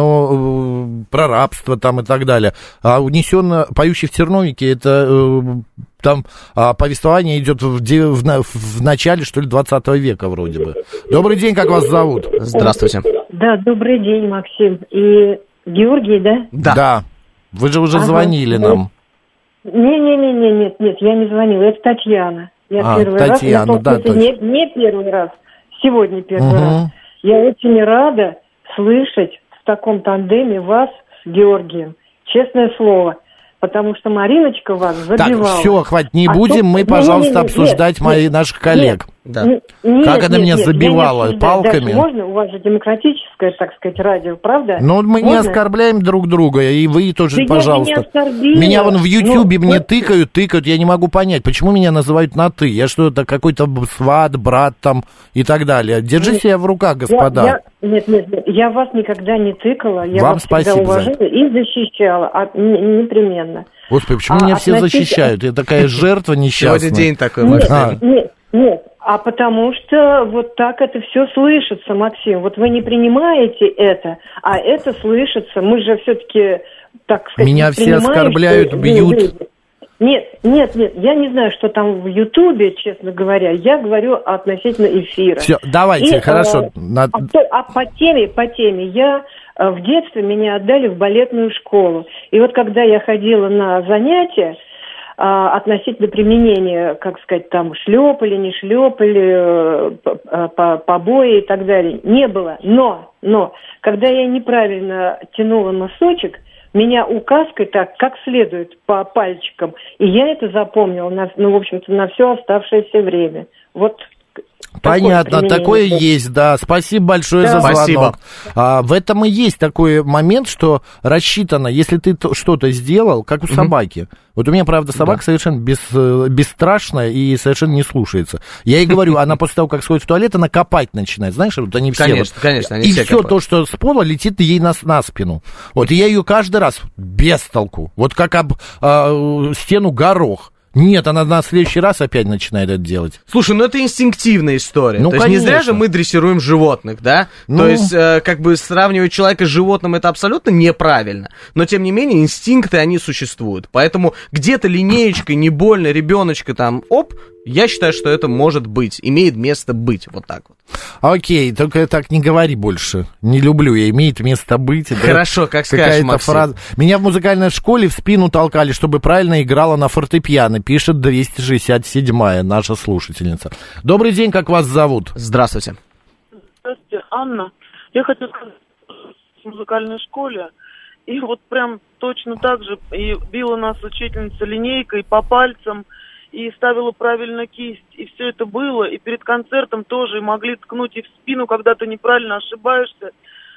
но про рабство там и так далее. А «Унесенный, «Поющий в терновнике» это... Там а, повествование идет в, в, в начале, что ли, двадцатого века вроде бы. Добрый день, как вас зовут? Здравствуйте. Да, добрый день, Максим. И Георгий, да? Да. Да. Вы же уже ага. звонили нам. Не-не-не, нет, нет, я не звонила, это Татьяна. Я а, первый Татьяна, раз, да, точно. Не, не первый раз, сегодня первый угу. раз. Я очень рада слышать в таком тандеме вас с Георгием. Честное слово. Потому что Мариночка вас забивала. Так, все, хватит, не а будем то... мы, пожалуйста, нет, обсуждать нет, мои, нет, наших коллег. Нет, да. нет, как она нет, меня нет, забивала палками. Даже можно? У вас же демократическое, так сказать, радио, правда? Ну, мы можно? не оскорбляем друг друга, и вы тоже, да пожалуйста. Меня вон в Ютьюбе ну, мне вот... тыкают, тыкают, я не могу понять, почему меня называют на «ты». Я что, это какой-то сват, брат там и так далее. Держи нет, себя в руках, господа. Я, я, нет, нет, нет, я вас никогда не тыкала, я Вам вас всегда уважала за и защищала, а, непременно. Господи, почему а, меня все относительно... защищают? Я такая жертва несчастная. Сегодня день такой, Максим. Нет, нет, нет, а потому что вот так это все слышится, Максим. Вот вы не принимаете это, а это слышится. Мы же все-таки, так сказать, меня все оскорбляют, что... бьют. Нет, нет, нет, я не знаю, что там в Ютубе, честно говоря. Я говорю относительно эфира. Все, давайте, И, хорошо. А, На... а, а по теме, по теме, я... В детстве меня отдали в балетную школу. И вот когда я ходила на занятия а, относительно применения, как сказать, там шлепали, не шлепали, побои и так далее, не было. Но, но, когда я неправильно тянула носочек, меня указкой так, как следует, по пальчикам. И я это запомнила, на, ну, в общем-то, на все оставшееся время. Вот... Понятно, такое есть, да. Спасибо большое да. за звонок. Спасибо. А, в этом и есть такой момент, что рассчитано, если ты что-то сделал, как у mm-hmm. собаки. Вот у меня, правда, собака да. совершенно бес, бесстрашная и совершенно не слушается. Я ей говорю, она после того, как сходит в туалет, она копать начинает. Знаешь, вот они все... Конечно, вот, конечно. Они и все, все то, что с пола, летит ей на, на спину. Вот, и я ее каждый раз без толку. Вот как об э, стену горох. Нет, она на следующий раз опять начинает это делать. Слушай, ну это инстинктивная история. Ну, То есть конечно. не зря же мы дрессируем животных, да? Ну. То есть, э, как бы сравнивать человека с животным это абсолютно неправильно. Но тем не менее, инстинкты, они существуют. Поэтому где-то линеечкой, не больно, ребеночка там, оп, я считаю, что это может быть, имеет место быть, вот так вот. Окей, только так не говори больше. Не люблю я, имеет место быть. Хорошо, как скажешь, Максим. Фраза. Меня в музыкальной школе в спину толкали, чтобы правильно играла на фортепиано, пишет двести шестьдесят седьмая наша слушательница. Добрый день, как вас зовут? Здравствуйте. Здравствуйте, Анна. Я хочу сказать, в музыкальной школе, и вот прям точно так же, и била нас учительница линейкой по пальцам, и ставила правильно кисть, и все это было, и перед концертом тоже могли ткнуть и в спину, когда ты неправильно ошибаешься.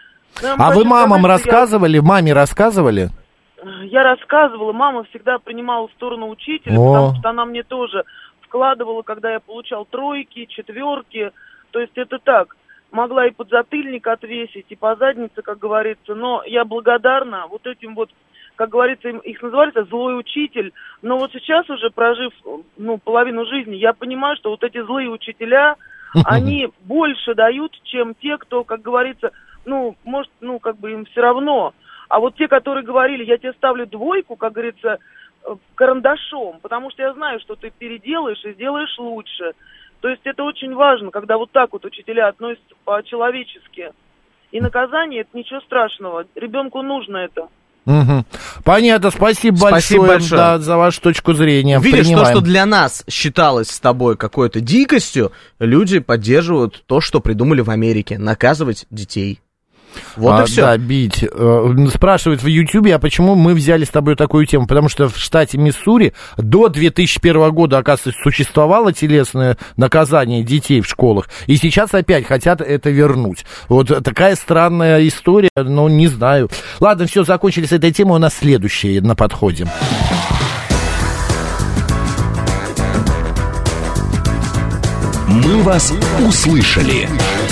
А вы мамам рассказывали, я... маме рассказывали? Я рассказывала, мама всегда принимала сторону учителя, О. потому что она мне тоже вкладывала, когда я получал тройки, четверки, то есть это так, могла и подзатыльник отвесить, и по заднице, как говорится, но я благодарна вот этим вот, как говорится, их называли злой учитель, но вот сейчас уже, прожив, ну, половину жизни, я понимаю, что вот эти злые учителя, они больше дают, чем те, кто, как говорится, ну, может, ну, как бы им все равно. А вот те, которые говорили, я тебе ставлю двойку, как говорится, карандашом, потому что я знаю, что ты переделаешь и сделаешь лучше. То есть это очень важно, когда вот так вот учителя относятся по-человечески. И наказание, это ничего страшного, ребенку нужно это. Угу. Понятно, спасибо, Спасибо большое, большое. Да, за вашу точку зрения. Видишь, Принимаем. то, что для нас считалось с тобой какой-то дикостью, люди поддерживают то, что придумали в Америке, наказывать детей. Вот а, и все. Да, бить. Спрашивают в Ютьюбе, а почему мы взяли с тобой такую тему? Потому что в штате Миссури до две тысячи первого года, оказывается, существовало телесное наказание детей в школах, и сейчас опять хотят это вернуть. Вот такая странная история, но не знаю. Ладно, все, закончили с этой темой, у нас следующая на подходе. Мы вас услышали.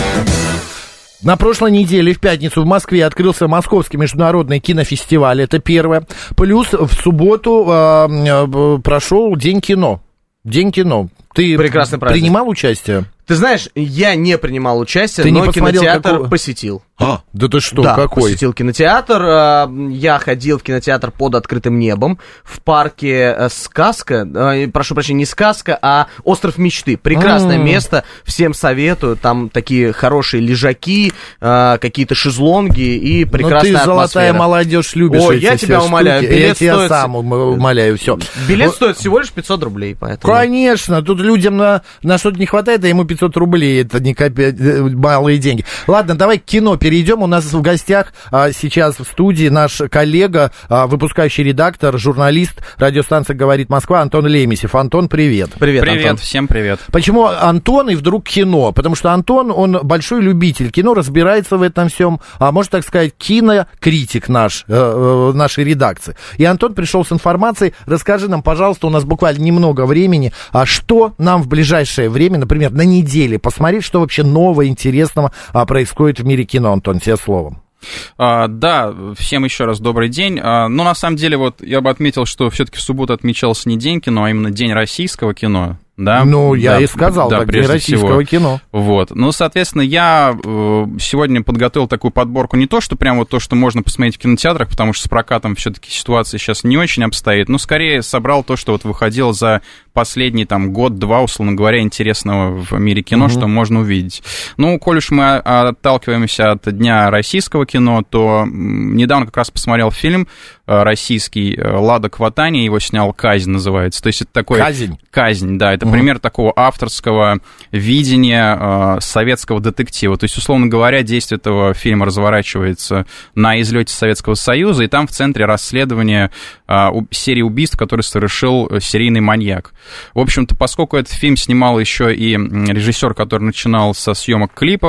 На прошлой неделе в пятницу в Москве открылся Московский международный кинофестиваль, это первое. Плюс в субботу э, э, прошел День кино. День кино. Ты Прекрасный праздник. Принимал участие? Ты знаешь, я не принимал участие, Ты но не посмотрел, кинотеатр какого... посетил. А, да ты что, да, какой? посетил кинотеатр. Я ходил в кинотеатр под открытым небом в парке «Сказка». Прошу прощения, не «Сказка», а «Остров мечты». Прекрасное mm. место, всем советую. Там такие хорошие лежаки, какие-то шезлонги и прекрасная атмосфера. Ну ты, золотая молодежь, любишь Ой, эти я тебя штуки. умоляю. Билет я тебя стоит... сам умоляю, все. Билет вот. стоит всего лишь пятьсот рублей, поэтому... Конечно, тут людям на, на что-то не хватает, а ему пятьсот рублей, это не копи... малые деньги. Ладно, давай к кино перейдем. У нас в гостях а, сейчас в студии наш коллега, а, выпускающий редактор, журналист радиостанции «Говорит Москва» Антон Лемесев. Антон, привет. Привет, Привет, Антон. Всем привет. Почему Антон и вдруг кино? Потому что Антон, он большой любитель кино, разбирается в этом всем, а можно так сказать, кинокритик наш, э, э, нашей редакции. И Антон пришел с информацией. Расскажи нам, пожалуйста, у нас буквально немного времени, а что нам в ближайшее время, например, на неделе посмотреть, что вообще нового, интересного а, происходит в мире кино, Антон, тебе словом. А, да, всем еще раз добрый день. А, ну, на самом деле, вот я бы отметил, что все-таки в субботу отмечался не День кино, а именно День российского кино. Да? Ну, я да, и сказал, да, так, День российского всего. кино. Вот. Ну, соответственно, я э, сегодня подготовил такую подборку, не то, что прям вот то, что можно посмотреть в кинотеатрах, потому что с прокатом все-таки ситуация сейчас не очень обстоит, но скорее собрал то, что вот выходило за последний там год-два, условно говоря, интересного в мире кино, угу. что можно увидеть. Ну, коль уж мы отталкиваемся от Дня российского кино, то недавно как раз посмотрел фильм российский «Лада Кватани», его снял «Казнь» называется. То есть это такой... Казнь? Казнь, да, это угу. пример такого авторского видения э, советского детектива. То есть, условно говоря, действие этого фильма разворачивается на излете Советского Союза, и там в центре расследования э, серии убийств, которые совершил серийный маньяк. В общем-то, поскольку этот фильм снимал еще и режиссер, который начинал со съемок клипов,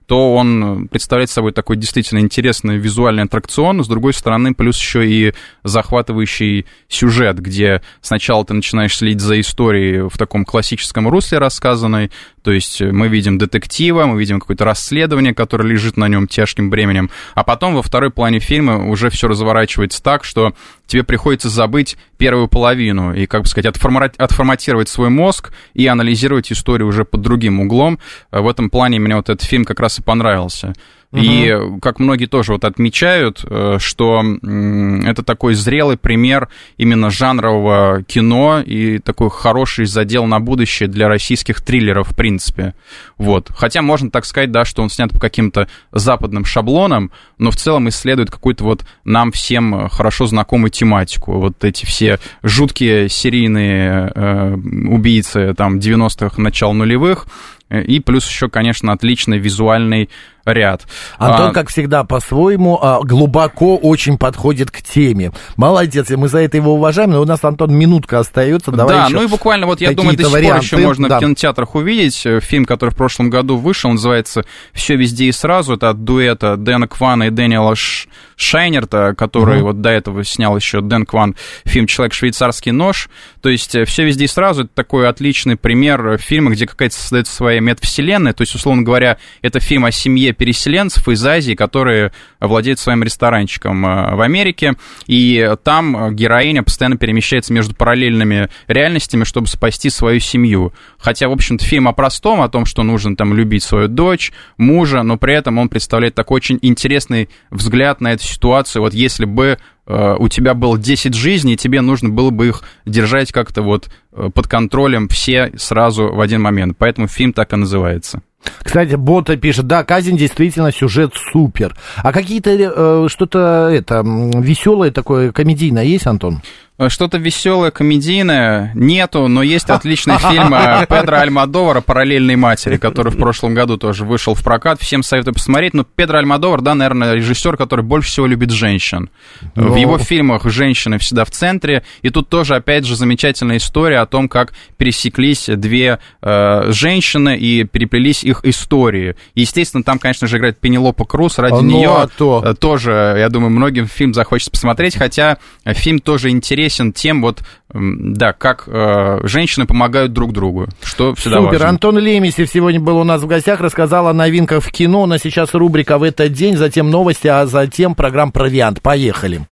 то он представляет собой такой действительно интересный визуальный аттракцион, с другой стороны, плюс еще и захватывающий сюжет, где сначала ты начинаешь следить за историей в таком классическом русле рассказанной, то есть мы видим детектива, мы видим какое-то расследование, которое лежит на нем тяжким бременем, а потом во второй половине фильма уже все разворачивается так, что тебе приходится забыть первую половину и, как бы сказать, отформатировать свой мозг и анализировать историю уже под другим углом. В этом плане мне вот этот фильм как раз и понравился. Uh-huh. И, как многие тоже вот отмечают, что это такой зрелый пример именно жанрового кино и такой хороший задел на будущее для российских триллеров, в принципе. Вот. Хотя можно так сказать, да, что он снят по каким-то западным шаблонам, но в целом исследует какую-то вот нам всем хорошо знакомую тематику. Вот эти все жуткие серийные э, убийцы там девяностых, начала нулевых, и плюс еще, конечно, отличный визуальный ряд. Антон, а, как всегда, по-своему глубоко очень подходит к теме. Молодец, мы за это его уважаем, но у нас, Антон, минутка остается. Давай да, еще ну и буквально, вот я думаю, до сих пор еще можно да. в кинотеатрах увидеть фильм, который в прошлом году вышел, он называется «Все везде и сразу». Это от дуэта Дэна Квана и Дэниела Ш... Шайнерта, который угу. вот до этого снял еще Дэн Кван фильм «Человек швейцарский нож». То есть «Все везде и сразу» — это такой отличный пример фильма, где какая-то создается своя метавселенная. То есть, условно говоря, это фильм о семье переселенцев из Азии, которые владеют своим ресторанчиком в Америке, и там героиня постоянно перемещается между параллельными реальностями, чтобы спасти свою семью. Хотя, в общем-то, фильм о простом, о том, что нужно там любить свою дочь, мужа, но при этом он представляет такой очень интересный взгляд на эту ситуацию. Вот если бы у тебя было десять жизней, тебе нужно было бы их держать как-то вот под контролем все сразу в один момент. Поэтому фильм так и называется. Кстати, Бота пишет, да, «Казнь» действительно сюжет супер. А какие-то э, что-то это веселое такое, комедийное есть, Антон? Что-то веселое, комедийное нету, но есть отличный фильм Педро Альмодовара «Параллельные матери», который в прошлом году тоже вышел в прокат. Всем советую посмотреть. Но Педро Альмодовар, да, наверное, режиссер, который больше всего любит женщин. Но... В его фильмах женщины всегда в центре. И тут тоже, опять же, замечательная история о том, как пересеклись две э, женщины и переплелись их истории. Естественно, там, конечно же, играет Пенелопа Круз. Ради ну, нее а то... тоже, я думаю, многим фильм захочется посмотреть. Хотя фильм тоже интересен тем, вот, да, как э, женщины помогают друг другу, что всегда Супер. важно. Антон Лемесев сегодня был у нас в гостях, рассказал о новинках в кино. У нас сейчас рубрика «В этот день», затем новости, а затем программа «Провиант». Поехали.